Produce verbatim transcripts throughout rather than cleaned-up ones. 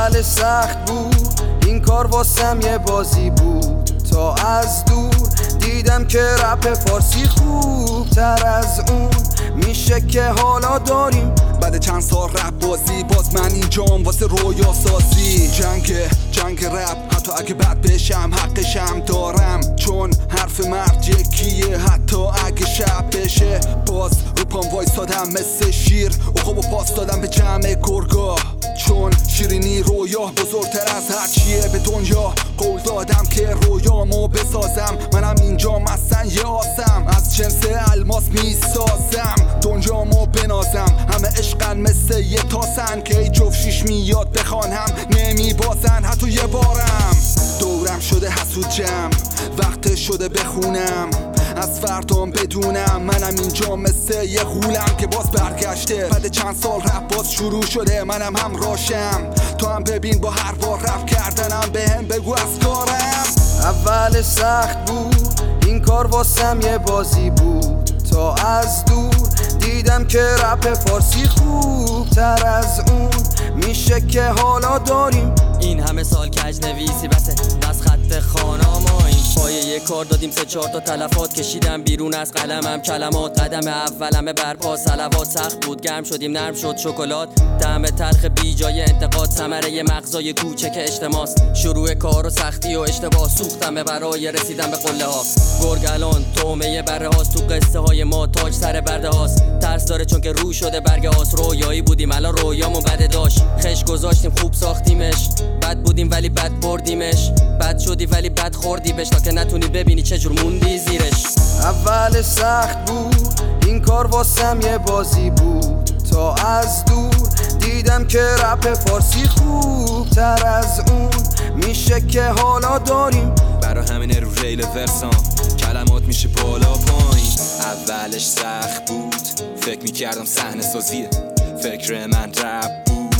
اول سخت بود این کار واسم یه بازی بود، تا از دور دیدم که رپ فارسی خوب تر از اون میشه که حالا داریم. بعد چند سال رپ بازی باز من اینجام واسه رویا سازی. جنگ جنگ رپ حتی اگه بد بشم حقشم دارم، چون حرف مرد یکیه حتی اگه شب بشه. باز رو پام وایسادم مثل شیر، عقاب و پاس دادم به جمع گرگا، چون شیرینی رویا بزرگتر از هر چیه به دنیا. قول دادم که رویامو بسازم، منم اینجام اصلا یه آسم، از جنس الماس میسازم دنیامو بنازم. همه عشقن مثل یه تاسن که ای جفشیش میاد بخوانم نمیبازن حتی یه بارم. دورم شده حسود جمع، وقت شده بخونم، از فردام بدونم منم اینجا مثل یه غولم که باز برگشته. بعد چند سال رپ باز شروع شده، منم هم راشم، تو هم ببین با هر بار رپ کردنم به هم بگو از کارم. اول سخت بود این کار واسم یه بازی بود، تا از دور دیدم که رپ فارسی خوب تر از اون میشه که حالا داریم. این همه سال کج نویسی بسه دست خط خاناما، این پایه یه کار دادیم سه چهار تا تلفات کشیدم بیرون از قلمم کلمات. قدم اولمه برپا صلوات، سخت بود گرم شدیم نرم شد شکلات، طعم تلخ بی جای انتقاد ثمره مغزای کوچک اجتماعست. شروع کار و سختی و اشتباه سوختم برای رسیدن به قله ها. گرگ الان تومه بره هاست، تو قصه های ما تاج سر برده هاست. ترس داره چون که رو شده برگ آس، رویایی بودیم الان رویامون بده داشت. خش گذاشتیم خوب ساختیمش، بد بودیم ولی بد بردیمش، بد شدی ولی بد خوردی بش تا که نتونی ببینی چجور موندی زیرش. اول سخت بود این کار واسم یه بازی بود، تا از دور دیدم که رپ فارسی خوب تر از اون میشه که حالا داریم. برا همینه رو ریل ورسان کلمات میشه بالا پایین. اولش سخت بود فکر میکردم صحنه سازیه، فکر من رپ بود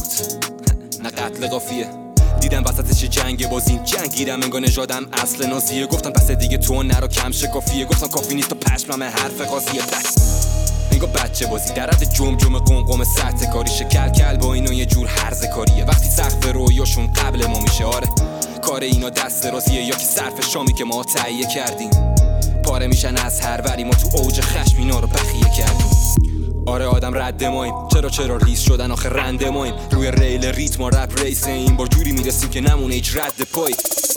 نه قتل قافیه. دیدم وسطش جنگ بازیم جنگیرم انگار نژادم اصل نازیه. گفتن پس دیگه تو نرو کم شکافیه، گفتم کافی نیست و پشمم حرف قاضیه. بس انگار بچه بازی در حد جم جم قمقم سطح کاری شکل کل با اینو یه جور هرز کاریه. وقتی سقف رویاشون قبل ما میشه آره کار اینا دست رازیه، یا که صرف شامی که ما تهیه کردیم پاره میشن از هر وری. ما تو اوج خشم اینا رو بخیه کردیم. آره آدم رد ماییم، چرا چرا ریس شدن آخه رنده ماییم. روی ریل ریتم و رپ ریس این بار جوری میرسیم که نمونه هیچ رد پای.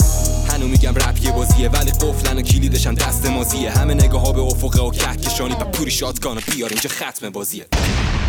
هنو میگم رپ یه بازیه ولی قفلن و کلیدشم دست مازیه. همه نگاه ها به افقه و کهکشانی و پوری شاتگان و بیار اینجا ختم بازیه.